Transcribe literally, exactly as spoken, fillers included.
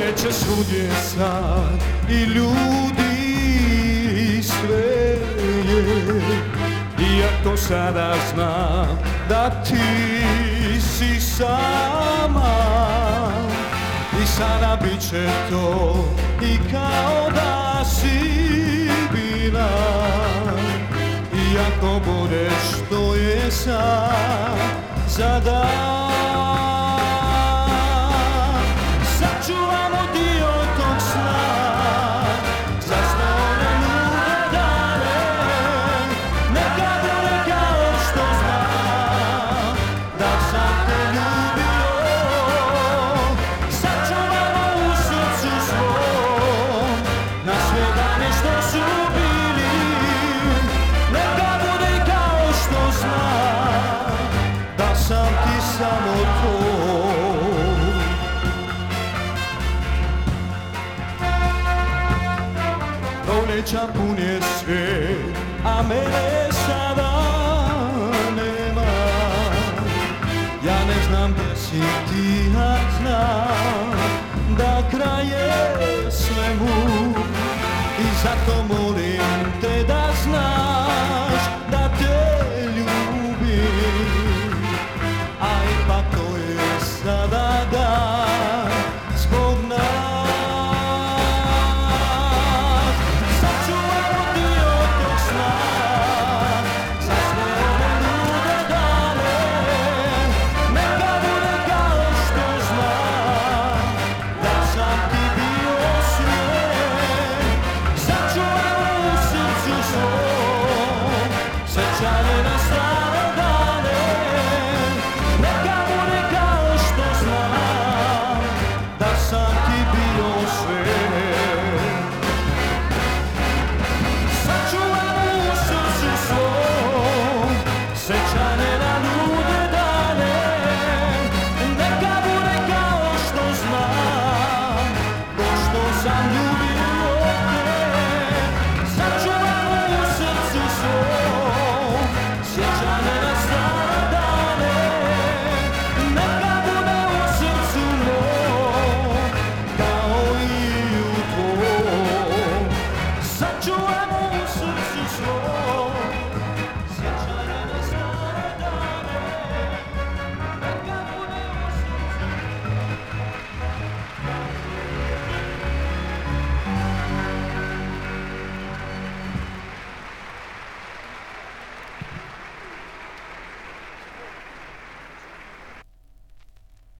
Neće svugdje sad i ljudi i sve je, iako sada znam da ti si sama. I sada bit će to i kao da si bila, iako budeš to je sad za dan. Sačuvamo dio tog sna, za sve one ljude dane, neka bude kao što znam da sam te ljubio. Sačuvamo u srcu svom na sve dane što su bili, neka bude kao što znam da sam ti samo to. Proleća pun je svijet, a mene sada nema. Ja ne znam gdje si ti, a znam da kraj je svemu. I zato molim te da